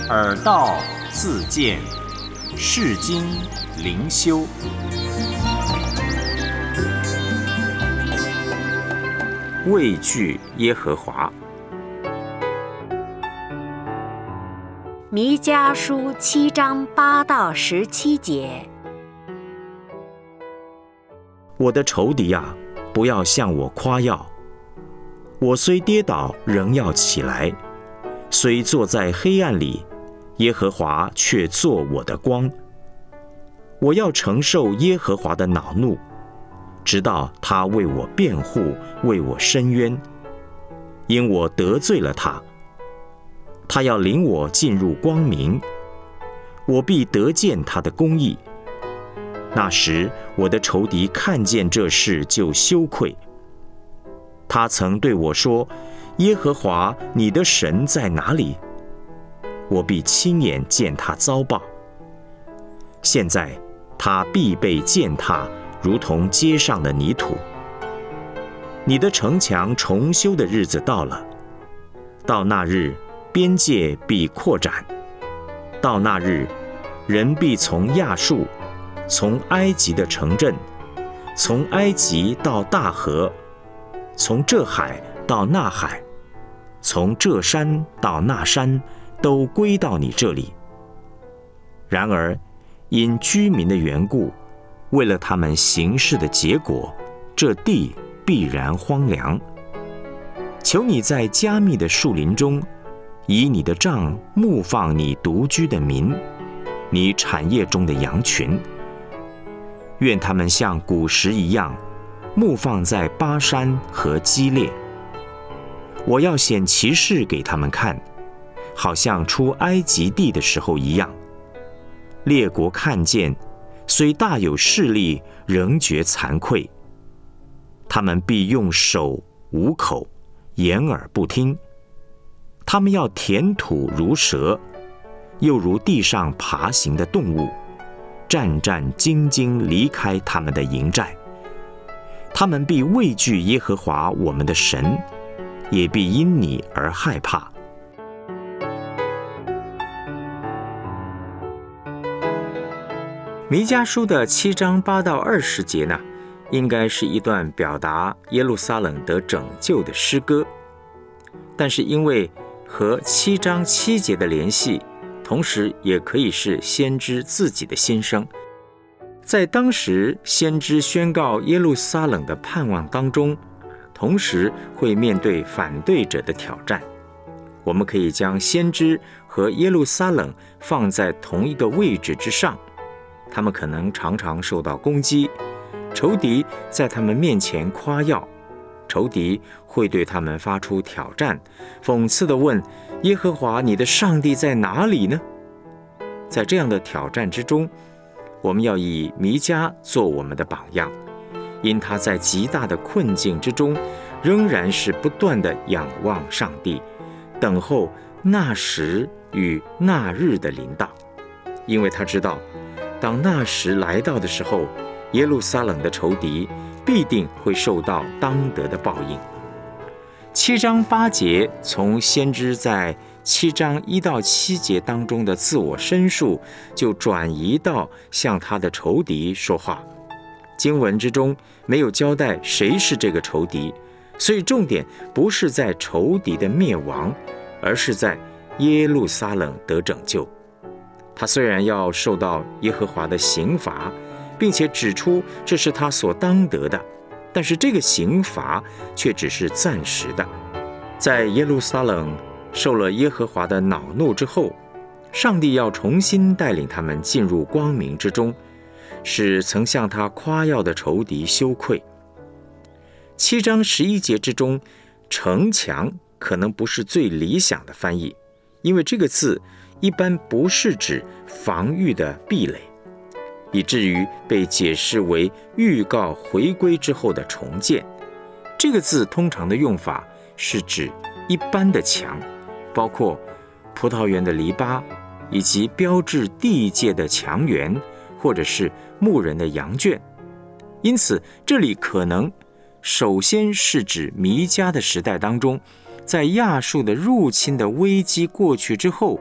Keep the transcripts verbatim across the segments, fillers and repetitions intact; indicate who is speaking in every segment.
Speaker 1: 耳道自见，世经灵修。畏惧耶和华。
Speaker 2: 弥迦书七章八到十七节。
Speaker 3: 我的仇敌啊，不要向我夸耀。我虽跌倒，仍要起来；虽坐在黑暗里，耶和华却做我的光。我要承受耶和华的恼怒，直到他为我辩护，为我伸冤，因我得罪了他。他要领我进入光明，我必得见他的公义。那时，我的仇敌看见这事就羞愧。他曾对我说：耶和华你的神在哪里？我必亲眼见他遭报。现在他必被践踏，如同街上的泥土。你的城墙重修的日子到了，到那日，边界必扩展；到那日，人必从亚述，从埃及的城镇，从埃及到大河，从这海到那海，从这山到那山，都归到你这里。然而，因居民的缘故，为了他们行事的结果，这地必然荒凉。求你在加密的树林中，以你的杖牧放你独居的民，你产业中的羊群。愿他们像古时一样，牧放在巴山和基列。我要显奇事给他们看，好像出埃及地的时候一样。列国看见，虽大有势力，仍觉惭愧。他们必用手捂口，掩耳不听。他们要填土如蛇，又如地上爬行的动物，战战兢兢离开他们的营寨。他们必畏惧耶和华我们的神，也必因你而害怕。
Speaker 1: 弥迦书的七章八到二十节呢，应该是一段表达耶路撒冷得拯救的诗歌，但是因为和七章七节的联系，同时也可以是先知自己的心声。在当时先知宣告耶路撒冷的盼望当中，同时会面对反对者的挑战。我们可以将先知和耶路撒冷放在同一个位置之上，他们可能常常受到攻击，仇敌在他们面前夸耀，仇敌会对他们发出挑战，讽刺地问：耶和华你的上帝在哪里呢？在这样的挑战之中，我们要以弥迦做我们的榜样，因他在极大的困境之中，仍然是不断地仰望上帝，等候那时与那日的临到。因为他知道，当那时来到的时候，耶路撒冷的仇敌必定会受到当得的报应。七章八节从先知在七章一到七节当中的自我申述，就转移到向他的仇敌说话。经文之中没有交代谁是这个仇敌，所以重点不是在仇敌的灭亡，而是在耶路撒冷得拯救。他虽然要受到耶和华的刑罚，并且指出这是他所当得的，但是这个刑罚却只是暂时的。在耶路撒冷受了耶和华的恼怒之后，上帝要重新带领他们进入光明之中，使曾向他夸耀的仇敌羞愧。七章十一节之中，城墙可能不是最理想的翻译，因为这个字一般不是指防御的壁垒，以至于被解释为预告回归之后的重建。这个字通常的用法是指一般的墙，包括葡萄园的篱笆，以及标志地界的墙垣，或者是牧人的羊圈。因此，这里可能首先是指弥迦的时代当中，在亚述的入侵的危机过去之后，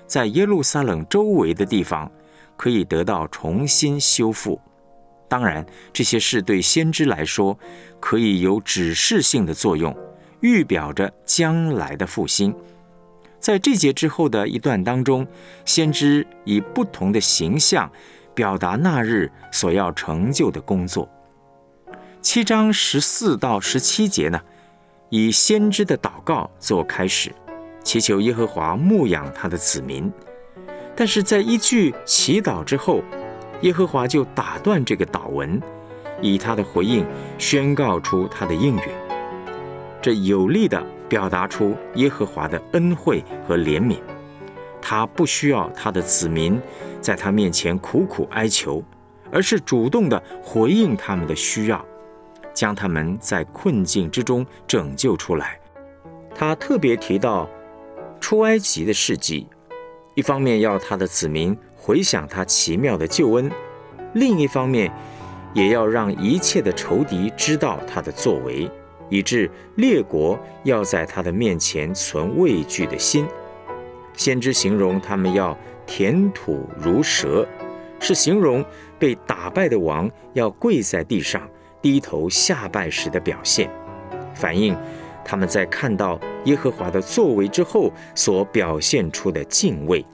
Speaker 1: 在耶路撒冷周围的地方可以得到重新修复。当然，这些事对先知来说可以有指示性的作用，预表着将来的复兴。在这节之后的一段当中，先知以不同的形象表达那日所要成就的工作。七章十四到十七节呢，以先知的祷告做开始，祈求耶和华牧养他的子民。但是在一句祈祷之后，耶和华就打断这个祷文，以他的回应宣告出他的应允。这有力地表达出耶和华的恩惠和怜悯，他不需要他的子民在他面前苦苦哀求，而是主动地回应他们的需要，将他们在困境之中拯救出来。他特别提到出埃及的事迹，一方面要他的子民回想他奇妙的救恩，另一方面也要让一切的仇敌知道他的作为，以致列国要在他的面前存畏惧的心。先知形容他们要填土如蛇，是形容被打败的王要跪在地上低头下拜时的表现，反映他们在看到耶和华的作为之后所表现出的敬畏。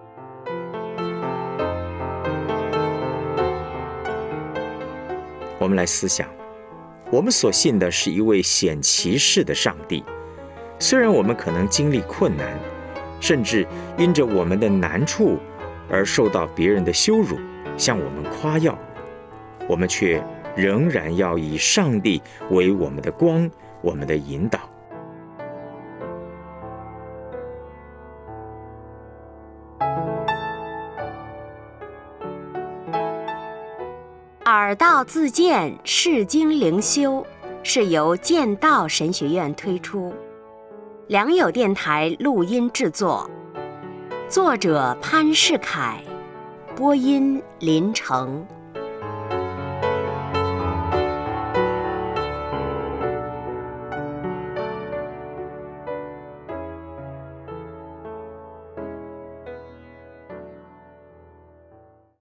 Speaker 1: 我们来思想，我们所信的是一位显奇事的上帝。虽然我们可能经历困难，甚至因着我们的难处而受到别人的羞辱，向我们夸耀，我们却仍然要以上帝为我们的光，我们的引导。
Speaker 2: 耳道自荐释经灵修是由剑道神学院推出，良友电台录音制作，作者潘世凯，播音林成。